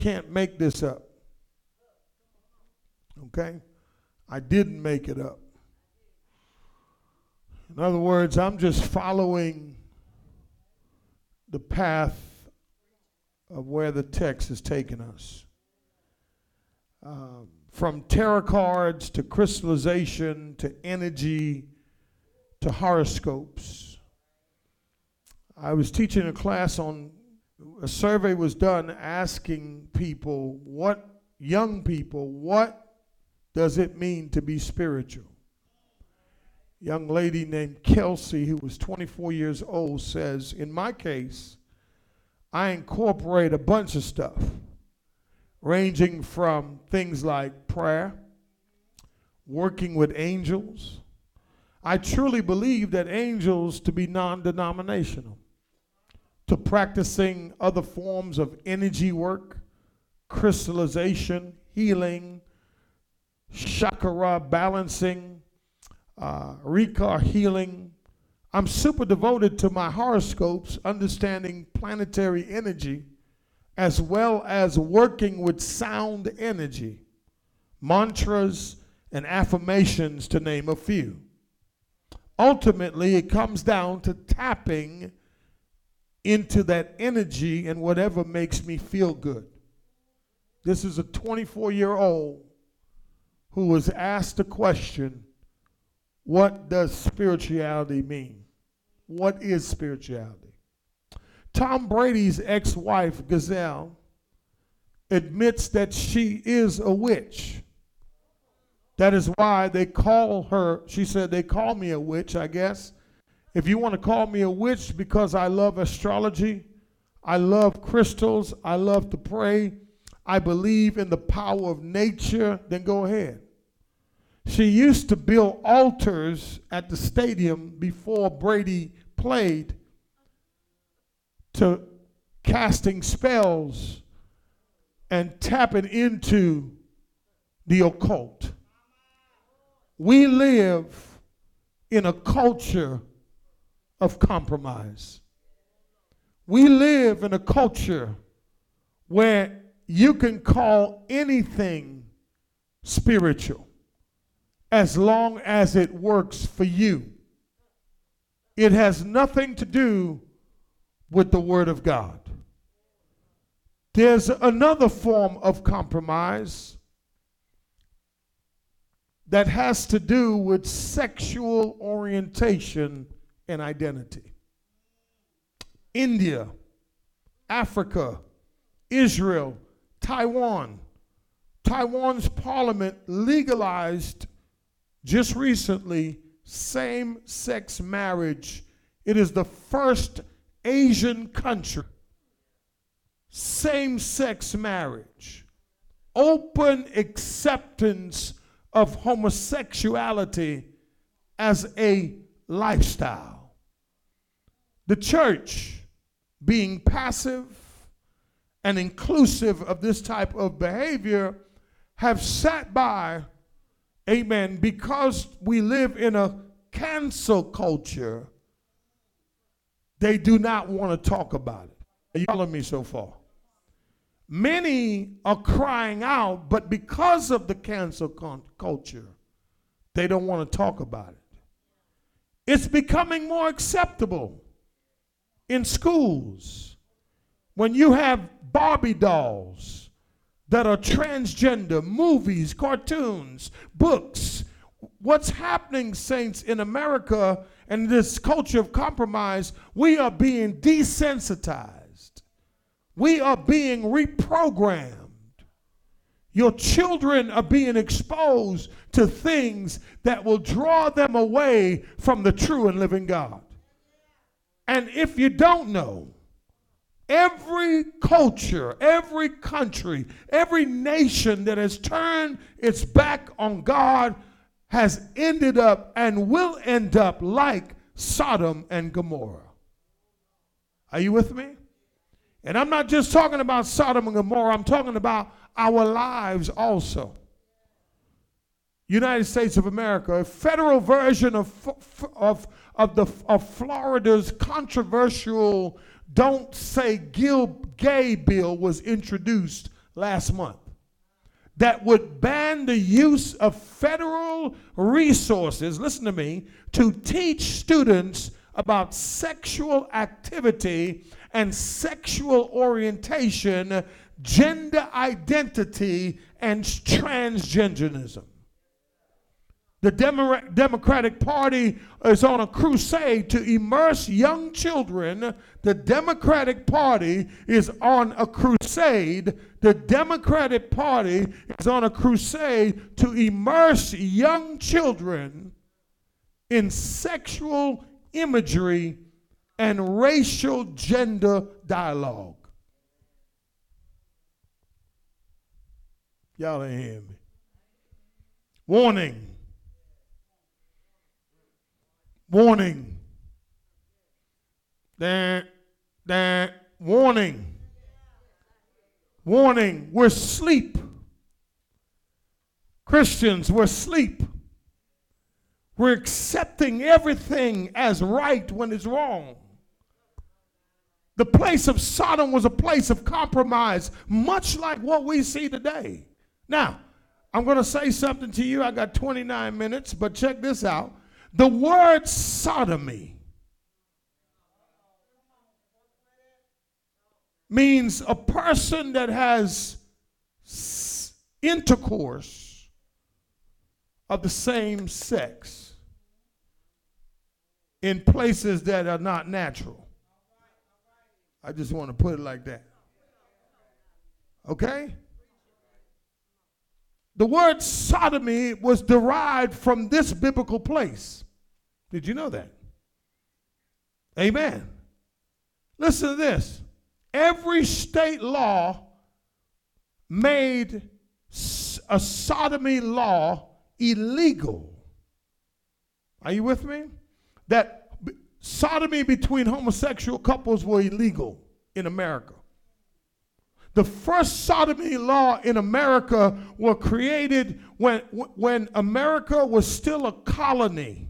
Can't make this up. Okay? I didn't make it up. In other words, I'm just following the path of where the text has taken us. From tarot cards to crystallization to energy to horoscopes. I was teaching a class on, a survey was done asking people, young people, what does it mean to be spiritual? Young lady named Kelsey, who was 24 years old, says, in my case, I incorporate a bunch of stuff, ranging from things like prayer, working with angels. I truly believe that angels to be non-denominational, to practicing other forms of energy work, crystallization, healing, chakra balancing, Rika healing. I'm super devoted to my horoscopes, understanding planetary energy, as well as working with sound energy, mantras, and affirmations, to name a few. Ultimately, it comes down to tapping into that energy and whatever makes me feel good. This is a 24-year-old who was asked the question, what does spirituality mean? What is spirituality? Tom Brady's ex-wife, Gazelle, admits that she is a witch. That is why they call her, she said, they call me a witch, I guess. If you want to call me a witch because I love astrology, I love crystals, I love to pray, I believe in the power of nature, then go ahead. She used to build altars at the stadium before Brady played to casting spells and tapping into the occult. We live in a culture of compromise. We live in a culture where you can call anything spiritual as long as it works for you. It has nothing to do with the Word of God. There's another form of compromise that has to do with sexual orientation and identity. India, Africa, Israel, Taiwan. Taiwan's parliament legalized just recently same-sex marriage. It is the first Asian country. Same-sex marriage. Open acceptance of homosexuality as a lifestyle. The church, being passive and inclusive of this type of behavior, have sat by, amen, because we live in a cancel culture. They do not want to talk about it. Are you following me so far? Many are crying out, but because of the cancel culture, they don't want to talk about it. It's becoming more acceptable in schools when you have Barbie dolls that are transgender, movies, cartoons, books. What's happening, saints, in America and this culture of compromise, we are being desensitized. We are being reprogrammed. Your children are being exposed to things that will draw them away from the true and living God. And if you don't know, every culture, every country, every nation that has turned its back on God has ended up and will end up like Sodom and Gomorrah. Are you with me? And I'm not just talking about Sodom and Gomorrah, I'm talking about our lives also. United States of America, a federal version of Florida's controversial Don't Say Gay bill was introduced last month that would ban the use of federal resources, listen to me, to teach students about sexual activity and sexual orientation, gender identity, and transgenderism. The Democratic Party is on a crusade to immerse young children. The Democratic Party is on a crusade. The Democratic Party is on a crusade to immerse young children in sexual imagery and racial gender dialogue. Y'all ain't hear me. Warning. Warning. Warning. Warning. We're asleep. Christians, we're asleep. We're accepting everything as right when it's wrong. The place of Sodom was a place of compromise, much like what we see today. Now, I'm going to say something to you. I got 29 minutes, but check this out. The word sodomy means a person that has intercourse of the same sex in places that are not natural. I just want to put it like that. Okay? The word sodomy was derived from this biblical place. Did you know that? Amen. Listen to this. Every state law made a sodomy law illegal. Are you with me? That sodomy between homosexual couples were illegal in America. The first sodomy law in America were created when America was still a colony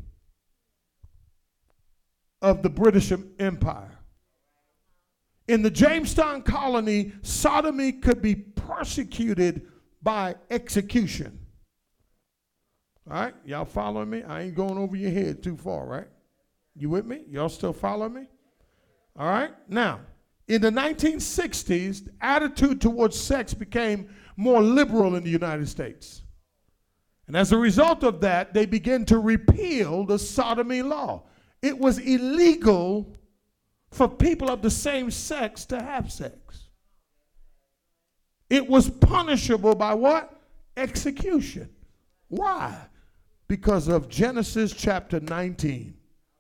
of the British Empire. In the Jamestown colony, sodomy could be persecuted by execution. All right, y'all following me? I ain't going over your head too far, right? You with me? Y'all still following me? All right, now, in the 1960s, the attitude towards sex became more liberal in the United States. And as a result of that, they began to repeal the sodomy law. It was illegal for people of the same sex to have sex. It was punishable by what? Execution. Why? Because of Genesis chapter 19.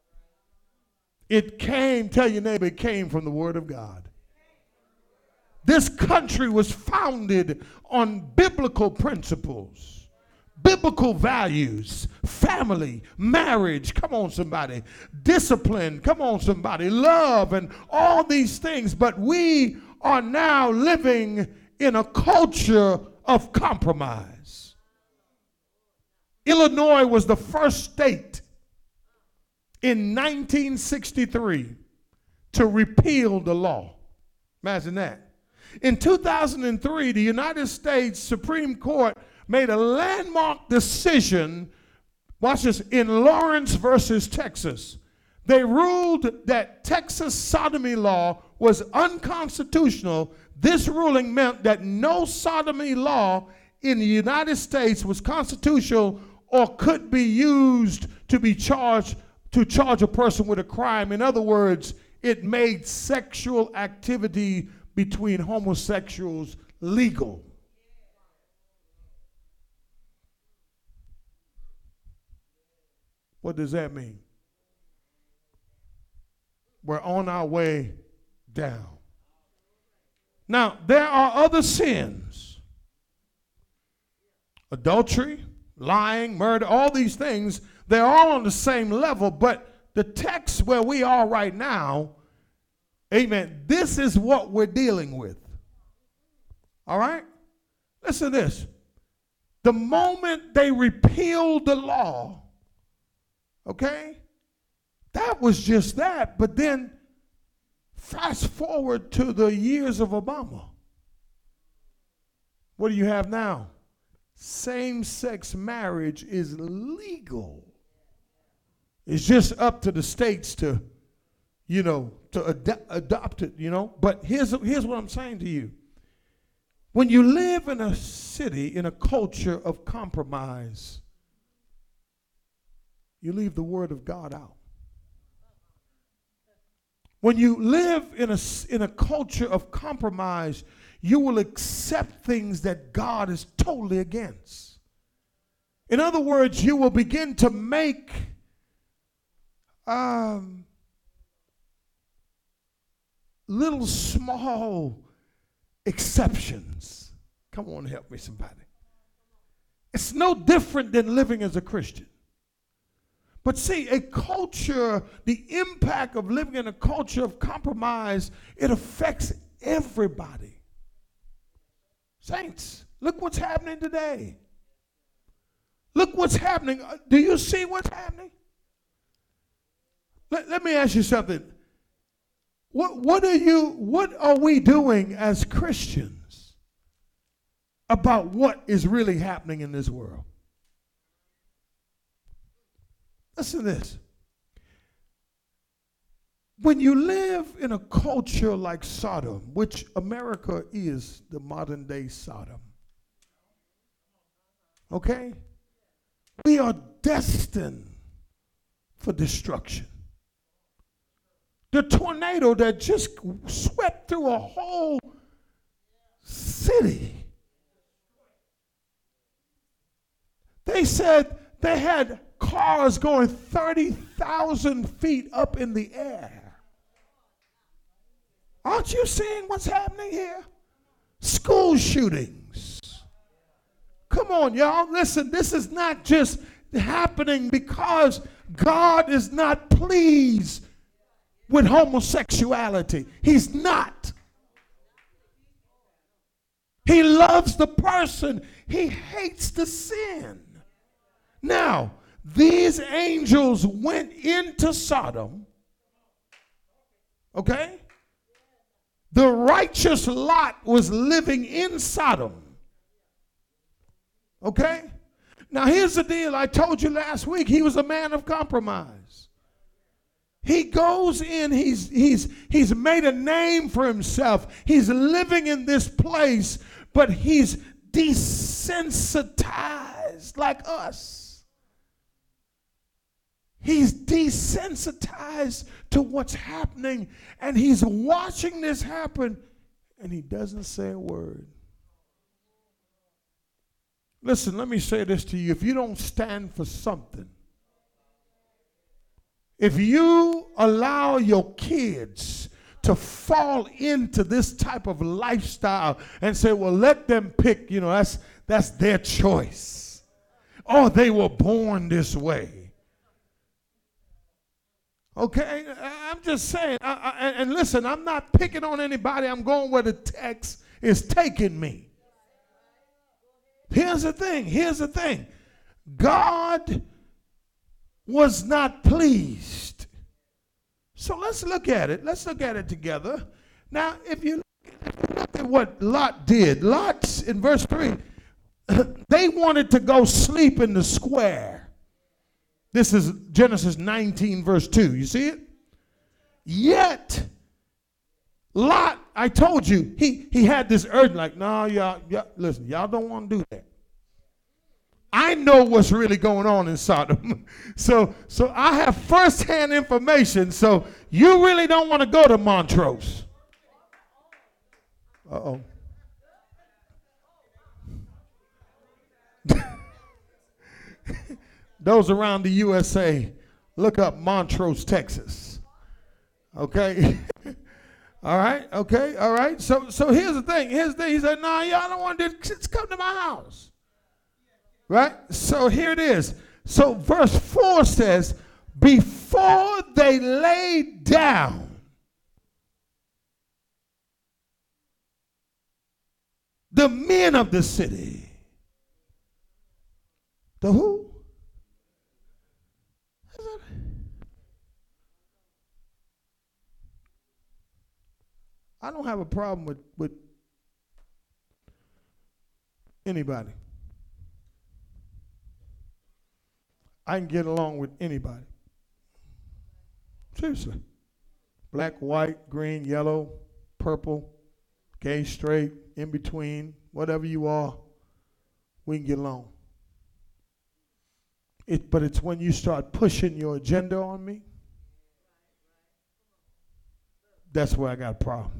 It came, tell your neighbor, it came from the Word of God. This country was founded on biblical principles, biblical values, family, marriage, come on somebody, discipline, come on somebody, love, and all these things. But we are now living in a culture of compromise. Illinois was the first state in 1963 to repeal the law. Imagine that. In 2003, the United States Supreme Court made a landmark decision, watch this, in Lawrence versus Texas. They ruled that Texas sodomy law was unconstitutional. This ruling meant that no sodomy law in the United States was constitutional or could be used to charge a person with a crime. In other words, it made sexual activity between homosexuals legal. What does that mean? We're on our way down. Now, there are other sins. Adultery, lying, murder, all these things, they're all on the same level, but the text where we are right now, amen, this is what we're dealing with. All right? Listen to this. The moment they repealed the law, okay, that was just that. But then fast forward to the years of Obama. What do you have now? Same-sex marriage is legal. It's just up to the states to, adopt it, But here's what I'm saying to you. When you live in a city, in a culture of compromise, you leave the word of God out. When you live in a culture of compromise, you will accept things that God is totally against. In other words, you will begin to make little small exceptions. Come on, help me, somebody. It's no different than living as a Christian. But see, a culture, the impact of living in a culture of compromise, it affects everybody. Saints, look what's happening today. Look what's happening. Do you see what's happening? Let me ask you something. What are we doing as Christians about what is really happening in this world? Listen to this. When you live in a culture like Sodom, which America is the modern day Sodom, okay? We are destined for destruction. The tornado that just swept through a whole city. They said they had cars going 30,000 feet up in the air. Aren't you seeing what's happening here? School shootings. Come on, y'all. Listen, this is not just happening because God is not pleased with homosexuality. He's not. He loves the person. He hates the sin. Now, these angels went into Sodom, okay? The righteous Lot was living in Sodom, okay? Now, here's the deal. I told you last week, he was a man of compromise. He goes in, he's made a name for himself. He's living in this place, but he's desensitized like us. He's desensitized to what's happening, and he's watching this happen, and he doesn't say a word. Listen, let me say this to you. If you don't stand for something, if you allow your kids to fall into this type of lifestyle and say, well, let them pick, that's their choice. Oh, they were born this way. Okay, I'm just saying, and listen, I'm not picking on anybody. I'm going where the text is taking me. Here's the thing. God was not pleased. So let's look at it. Let's look at it together. Now, if you look at what Lot did, Lot, in verse 3, they wanted to go sleep in the square. This is Genesis 19, verse 2. You see it? Yet, Lot, I told you, he had this urge like, no, y'all, listen, y'all don't want to do that. I know what's really going on in Sodom. So I have firsthand information. So you really don't want to go to Montrose. Uh-oh. Those around the USA, look up Montrose, Texas. Okay? All right? Okay? All right? So here's the thing. He said, no, y'all don't want to do it. Just come to my house. Right? So here it is. So verse 4 says, before they laid down, the men of the city. The who? I don't have a problem with Anybody. I can get along with anybody. Seriously. Black, white, green, yellow, purple, gay, straight, in between, whatever you are, we can get along. But it's when you start pushing your agenda on me, that's where I got a problem.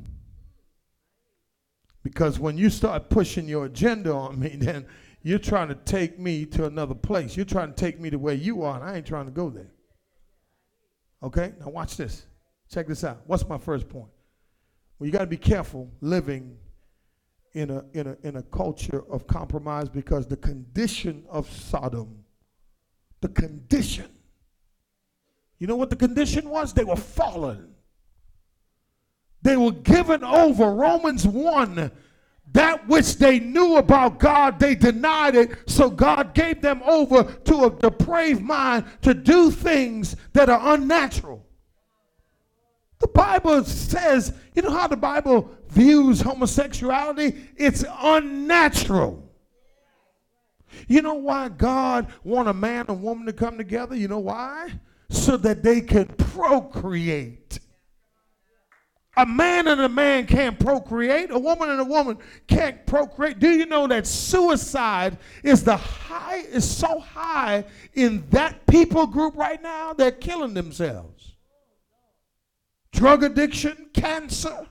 Because when you start pushing your agenda on me, then you're trying to take me to another place. You're trying to take me to where you are, and I ain't trying to go there. Okay? Now watch this. Check this out. What's my first point? Well, you got to be careful living in a culture of compromise, because the condition of Sodom, the condition, you know what the condition was? They were fallen. They were given over. Romans 1, that which they knew about God, they denied it, so God gave them over to a depraved mind to do things that are unnatural. The Bible says, you know how the Bible views homosexuality? It's unnatural. You know why God wants a man and woman to come together? You know why? So that they can procreate. A man and a man can't procreate. A woman and a woman can't procreate. Do you know that suicide is so high in that people group right now? They're killing themselves. Drug addiction, cancer,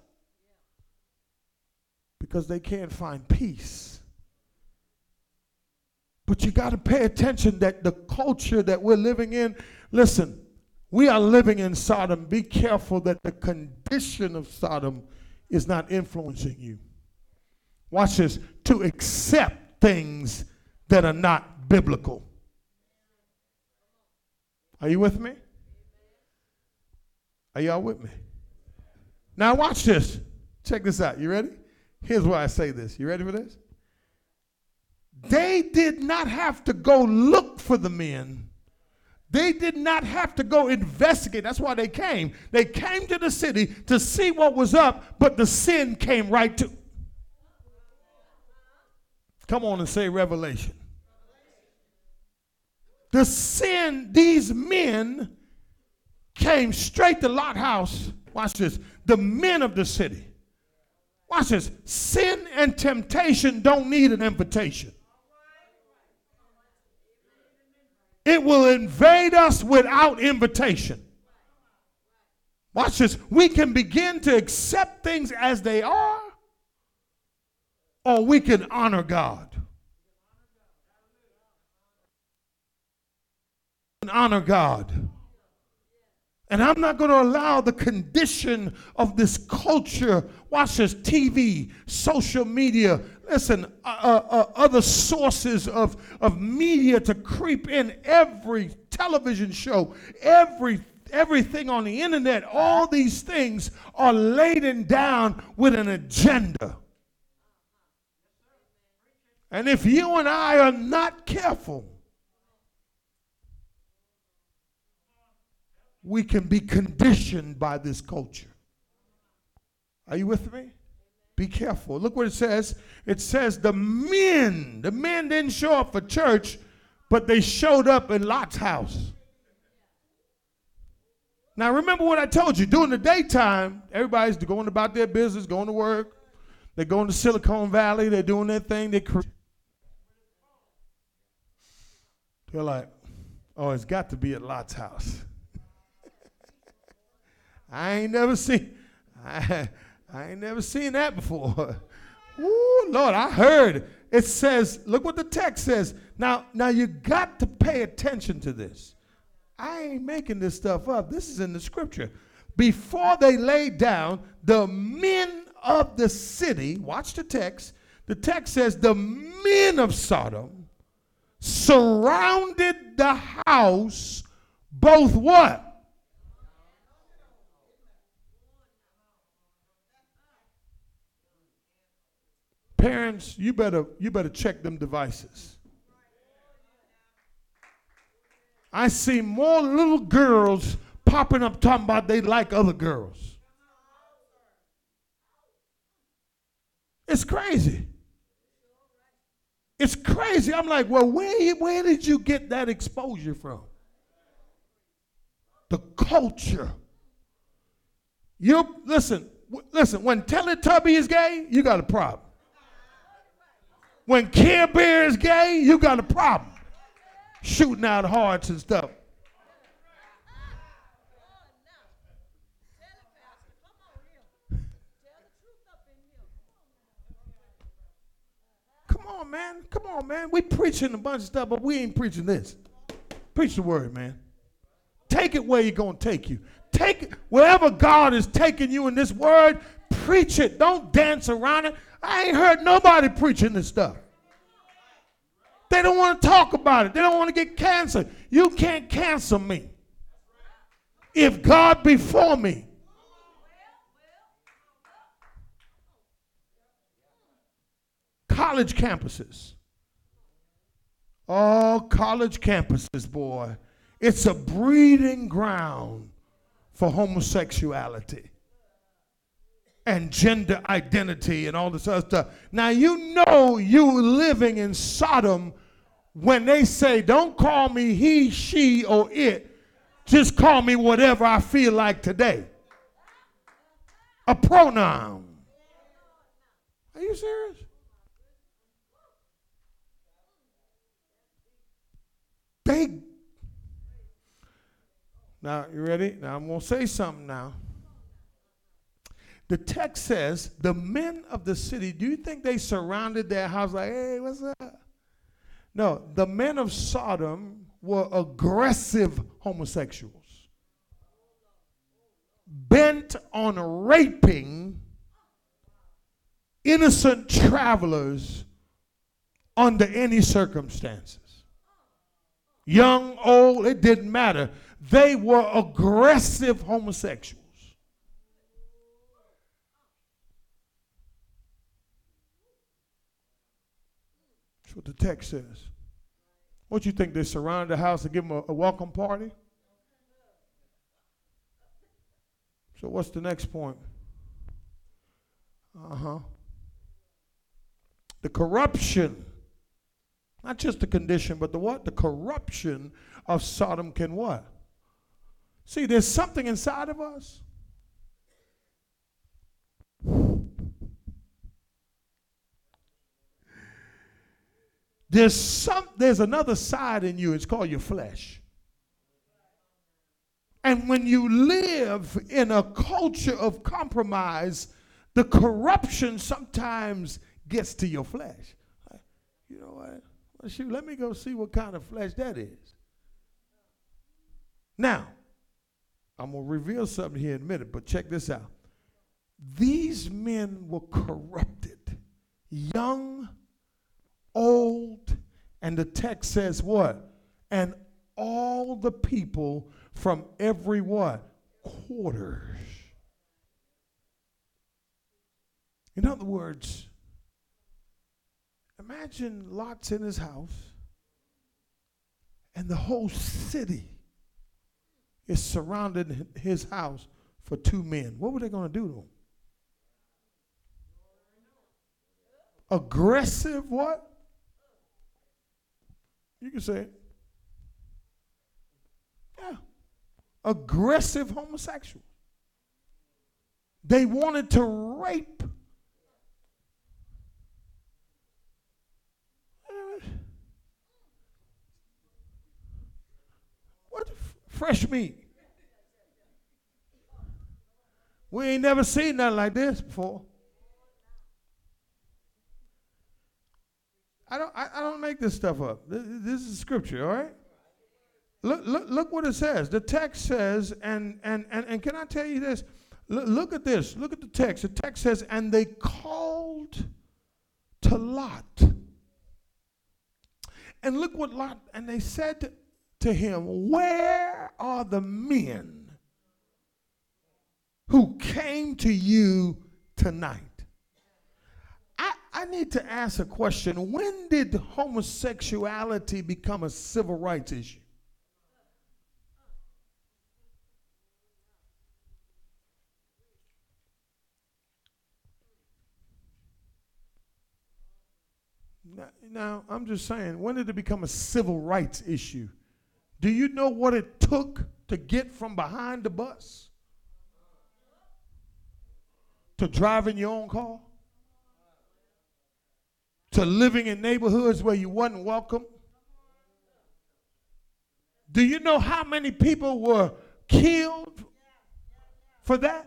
because they can't find peace. But you got to pay attention that the culture that we're living in, listen, we are living in Sodom. Be careful that the condition of Sodom is not influencing you. Watch this. To accept things that are not biblical. Are you with me? Are y'all with me? Now watch this. Check this out. You ready? Here's why I say this. You ready for this? They did not have to go look for the men. They did not have to go investigate. That's why they came. They came to the city to see what was up, but the sin came right to. Come on and say revelation. The sin, these men came straight to Lot's house. Watch this. The men of the city. Watch this. Sin and temptation don't need an invitation. It will invade us without invitation. Watch this. We can begin to accept things as they are, or we can honor God. And honor God. And I'm not going to allow the condition of this culture, watch this, TV, social media, listen, other sources of media to creep in. Every television show, everything on the internet, all these things are laden down with an agenda. And if you and I are not careful, we can be conditioned by this culture. Are you with me? Be careful. Look what it says. It says the men didn't show up for church, but they showed up in Lot's house. Now remember what I told you. During the daytime, everybody's going about their business, going to work. They're going to Silicon Valley. They're doing their thing. They're like, oh, it's got to be at Lot's house. I ain't never seen that before. Ooh, Lord, I heard. It says, look what the text says. Now you got to pay attention to this. I ain't making this stuff up. This is in the scripture. Before they laid down, the men of the city, watch the text. The text says the men of Sodom surrounded the house, both what? Parents, you better check them devices. I see more little girls popping up talking about they like other girls. It's crazy. It's crazy. I'm like, well, where did you get that exposure from? The culture. Listen, when Teletubby is gay, you got a problem. When Care Bear is gay, you got a problem. Shooting out hearts and stuff. Come on, man. Come on, man. We preaching a bunch of stuff, but we ain't preaching this. Preach the word, man. Take it where you're going to take you. Take it wherever God is taking you in this word, preach it. Don't dance around it. I ain't heard nobody preaching this stuff. They don't want to talk about it. They don't want to get canceled. You can't cancel me. If God be for me. College campuses. Oh, college campuses, boy. It's a breeding ground for homosexuality and gender identity and all this other stuff. Now, you know you living in Sodom when they say, don't call me he, she, or it. Just call me whatever I feel like today. A pronoun. Are you serious? Now, you ready? Now, I'm going to say something now. The text says, the men of the city, do you think they surrounded their house like, hey, what's up? No, the men of Sodom were aggressive homosexuals, bent on raping innocent travelers under any circumstances. Young, old, it didn't matter. They were aggressive homosexuals. That's what the text says. What you think, they surrounded the house to give them a welcome party? So what's the next point? The corruption. Not just the condition, but the what? The corruption of Sodom can what? See, there's something inside of us. There's another side in you. It's called your flesh. And when you live in a culture of compromise, the corruption sometimes gets to your flesh. You know what? Well, shoot, let me go see what kind of flesh that is. Now, I'm going to reveal something here in a minute, but check this out. These men were corrupted, young, old, and the text says what? And all the people from every what? Quarters. In other words, imagine Lot's in his house and the whole city is surrounding his house for two men. What were they going to do to him? Aggressive what? You can say it. Yeah. Aggressive homosexuals. They wanted to rape. What fresh meat? We ain't never seen nothing like this before. I don't make this stuff up. This is scripture, all right? Look what it says. The text says, and can I tell you this? Look at this. Look at the text. The text says, and they called to Lot. And look what Lot, and they said to him, where are the men who came to you tonight? I need to ask a question. When did homosexuality become a civil rights issue? Now, I'm just saying, when did it become a civil rights issue? Do you know what it took to get from behind the bus to driving your own car? To living in neighborhoods where you wasn't welcome? Do you know how many people were killed for that?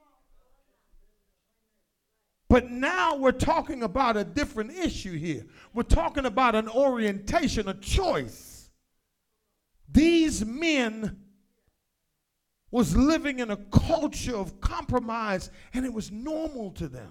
But now we're talking about a different issue here. We're talking about an orientation, a choice. These men was living in a culture of compromise, and it was normal to them.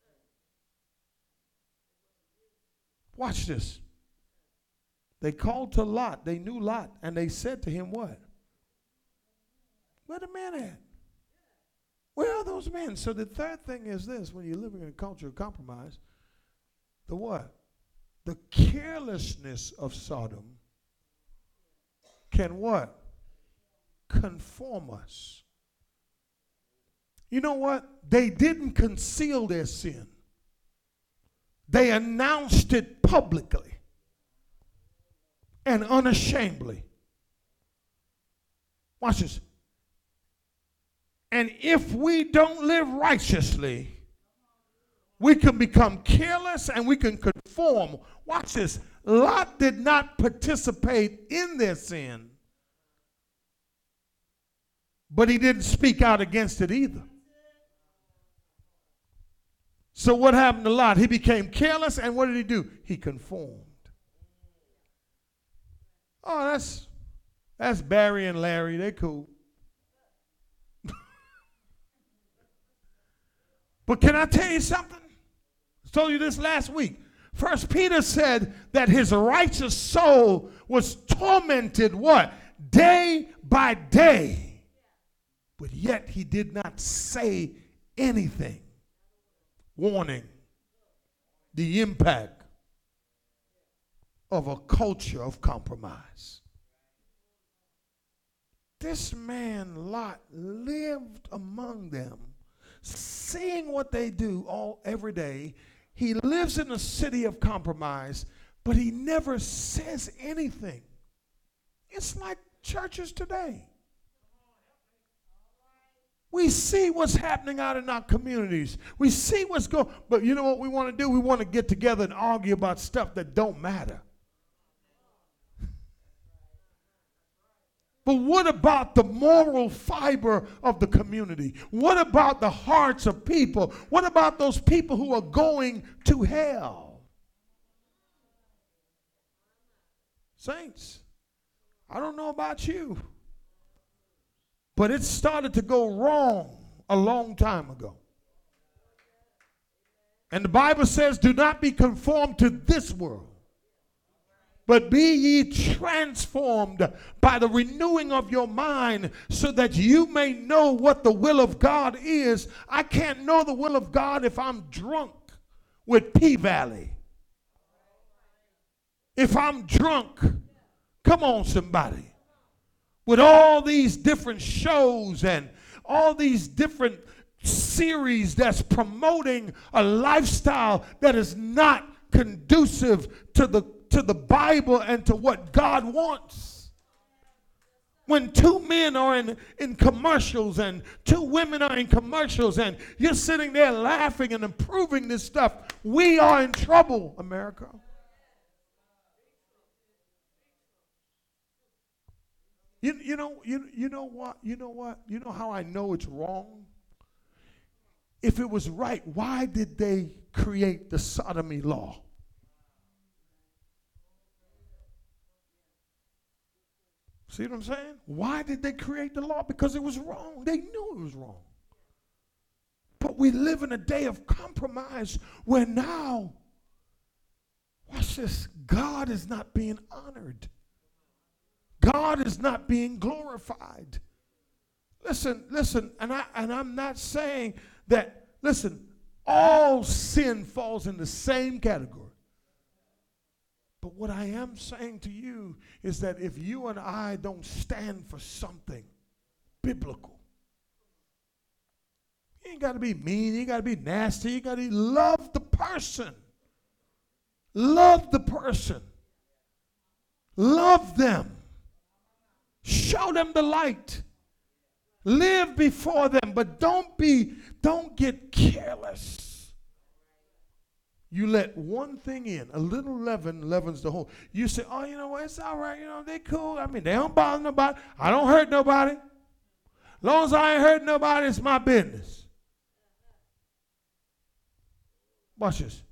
Watch this. They called to Lot. They knew Lot, and they said to him, what? Where the men at? Where are those men? So the third thing is this: when you're living in a culture of compromise, the what? The carelessness of Sodom can what? Conform us. You know what? They didn't conceal their sin. They announced it publicly and unashamedly. Watch this. And if we don't live righteously, we can become careless and we can conform. Watch this. Lot did not participate in their sin, but he didn't speak out against it either. So what happened to Lot? He became careless, and what did he do? He conformed. Oh, that's Barry and Larry. They're cool. But can I tell you something? I told you this last week. First Peter said that his righteous soul was tormented what? Day by day. But yet he did not say anything. Warning the impact of a culture of compromise. This man, Lot, lived among them, seeing what they do every day. He lives in a city of compromise, but he never says anything. It's like churches today. We see what's happening out in our communities. We see what's going, but you know what we want to do? We want to get together and argue about stuff that don't matter. But what about the moral fiber of the community? What about the hearts of people? What about those people who are going to hell? Saints, I don't know about you, but it started to go wrong a long time ago. And the Bible says, do not be conformed to this world, but be ye transformed by the renewing of your mind, so that you may know what the will of God is. I can't know the will of God if I'm drunk with P-Valley. If I'm drunk, come on somebody, with all these different shows and all these different series that's promoting a lifestyle that is not conducive to the Bible and to what God wants. When two men are in commercials and two women are in commercials and you're sitting there laughing and approving this stuff, we are in trouble, America. You know what? You know how I know it's wrong? If it was right, why did they create the sodomy law? See what I'm saying? Why did they create the law? Because it was wrong. They knew it was wrong. But we live in a day of compromise where now, watch this, God is not being honored. God is not being glorified. Listen, and I'm not saying that, listen, all sin falls in the same category. But what I am saying to you is that if you and I don't stand for something biblical, you ain't got to be mean, you ain't got to be nasty, you got to love the person. Love the person. Love them. Show them the light. Live before them, but don't get careless. You let one thing in. A little leaven leavens the whole. You say, oh, you know what, it's all right, they cool. I mean, they don't bother nobody. I don't hurt nobody. As long as I ain't hurt nobody, it's my business. Watch this.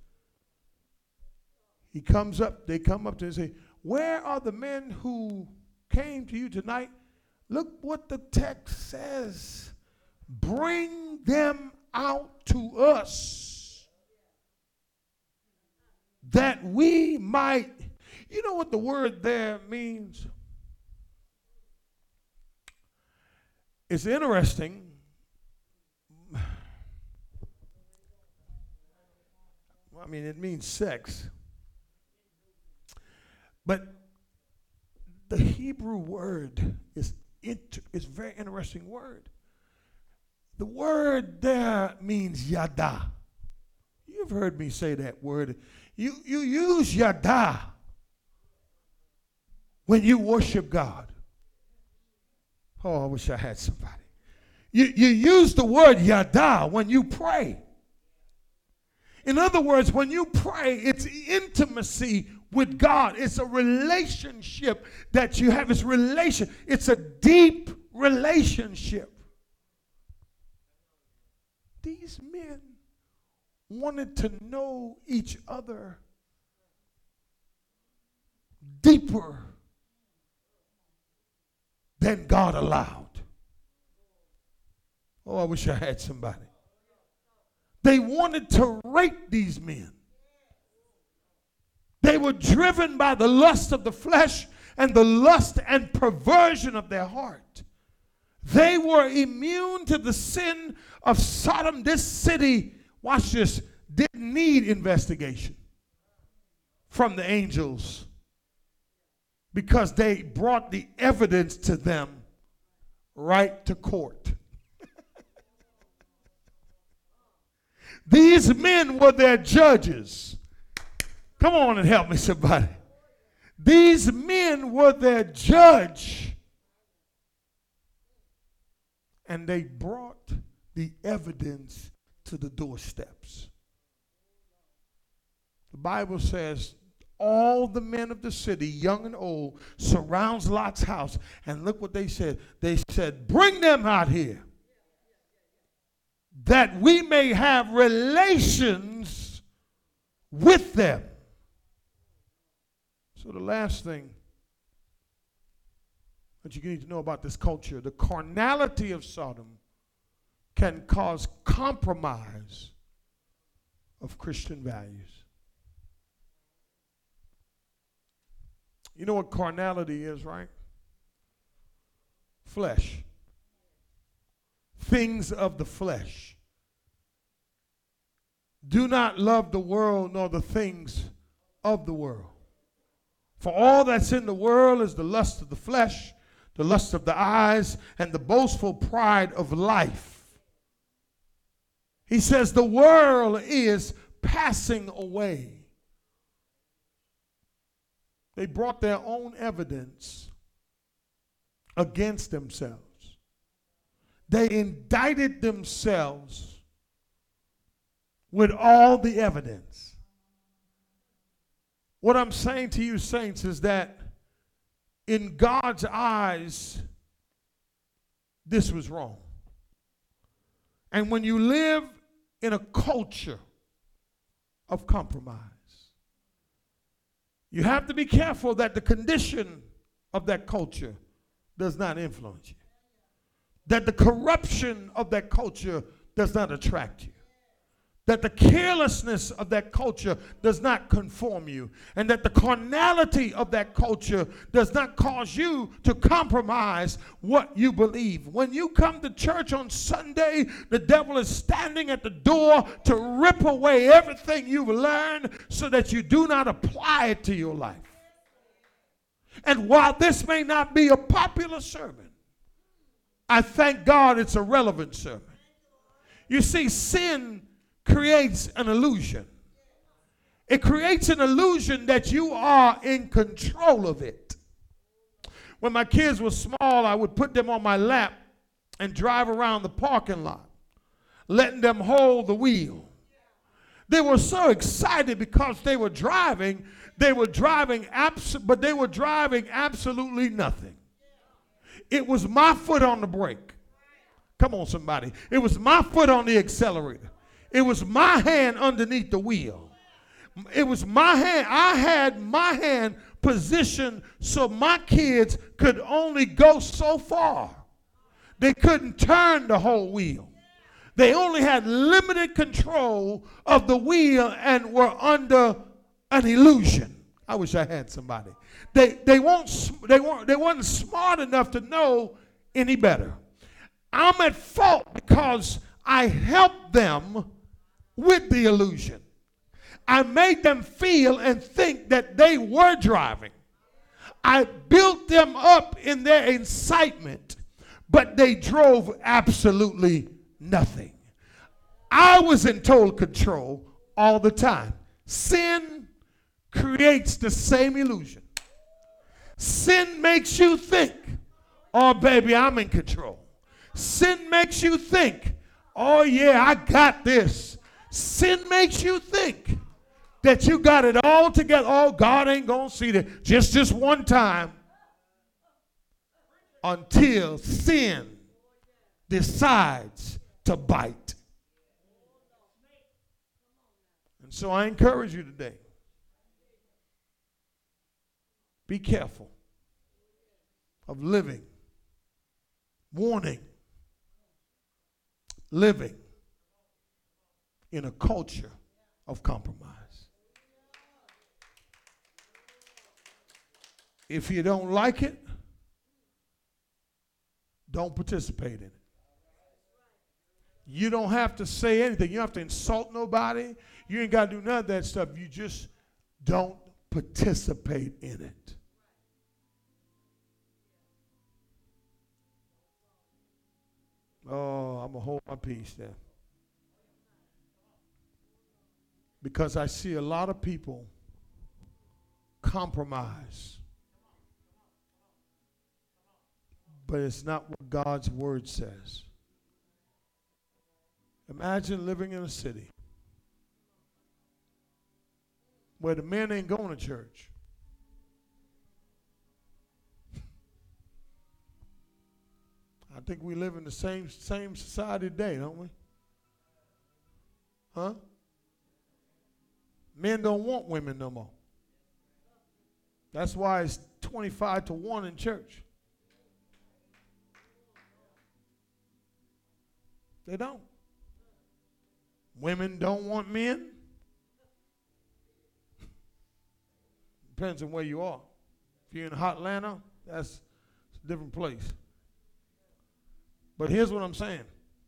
They come up to him and say, where are the men who came to you tonight? Look what the text says. Bring them out to us that we might. You know what the word there means? It's interesting. I mean, it means sex. But the Hebrew word is a very interesting word. The word there means yada. You've heard me say that word. You use yada when you worship God. Oh, I wish I had somebody. You use the word yada when you pray. In other words, when you pray, it's intimacy with God. It's a relationship that you have. It's a deep relationship. These men wanted to know each other deeper than God allowed. Oh, I wish I had somebody. They wanted to rate these men. They were driven by the lust of the flesh and the lust and perversion of their heart. They were immune to the sin of Sodom. This city, watch this, didn't need investigation from the angels because they brought the evidence to them right to court. These men were their judges. Come on and help me, somebody. These men were their judge. And they brought the evidence to the doorsteps. The Bible says all the men of the city, young and old, surrounds Lot's house. And look what they said. They said, bring them out here, that we may have relations with them. So the last thing that you need to know about this culture, the carnality of Sodom can cause compromise of Christian values. You know what carnality is, right? Flesh. Things of the flesh. Do not love the world nor the things of the world. For all that's in the world is the lust of the flesh, the lust of the eyes, and the boastful pride of life. He says the world is passing away. They brought their own evidence against themselves. They indicted themselves with all the evidence. What I'm saying to you, saints, is that in God's eyes, this was wrong. And when you live in a culture of compromise, you have to be careful that the condition of that culture does not influence you. That the corruption of that culture does not attract you. That the carelessness of that culture does not conform you. And that the carnality of that culture does not cause you to compromise what you believe. When you come to church on Sunday, the devil is standing at the door to rip away everything you've learned so that you do not apply it to your life. And while this may not be a popular sermon, I thank God it's a relevant sermon. You see, sin creates an illusion. It creates an illusion that you are in control of it. When my kids were small, I would put them on my lap and drive around the parking lot, letting them hold the wheel. They were so excited because they were driving. But they were driving absolutely nothing. It was my foot on the brake. Come on, somebody. It was my foot on the accelerator. It was my hand underneath the wheel. It was my hand. I had my hand positioned so my kids could only go so far. They couldn't turn the whole wheel. They only had limited control of the wheel and were under an illusion. I wish I had somebody. They weren't smart enough to know any better. I'm at fault because I helped them with the illusion. I made them feel and think that they were driving. I built them up in their incitement, but they drove absolutely nothing. I was in total control all the time. Sin creates the same illusion. Sin makes you think, oh, baby, I'm in control. Sin makes you think, oh, yeah, I got this. Sin makes you think that you got it all together. Oh, God ain't going to see that. Just one time until sin decides to bite. And so I encourage you today. Be careful of living, living in a culture of compromise. If you don't like it, don't participate in it. You don't have to say anything. You don't have to insult nobody. You ain't got to do none of that stuff. You just don't participate in it. Oh, I'm going to hold my peace there. Because I see a lot of people compromise. But it's not what God's word says. Imagine living in a city where the men ain't going to church. I think we live in the same society today, don't we? Huh? Men don't want women no more. That's why it's 25-1 in church. They don't. Women don't want men. Depends on where you are. If you're in hot Atlanta, that's a different place. But here's what I'm saying.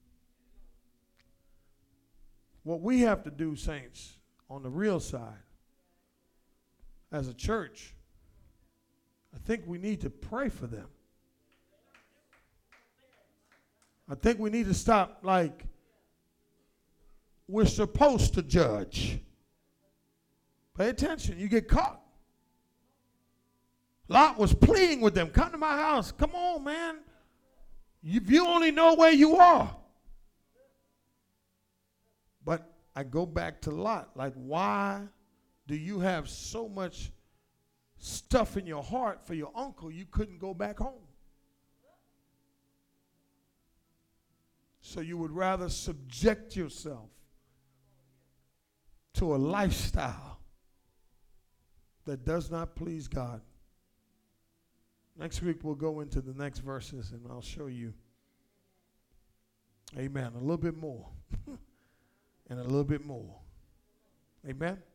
What we have to do, saints, on the real side, as a church, I think we need to pray for them. I think we need to stop like we're supposed to judge. Pay attention, you get caught. Lot was pleading with them, come to my house. Come on, man. If you only know where you are. But I go back to Lot. Like, why do you have so much stuff in your heart for your uncle you couldn't go back home? So you would rather subject yourself to a lifestyle that does not please God. Next week we'll go into the next verses and I'll show you, amen, a little bit more and a little bit more. Amen.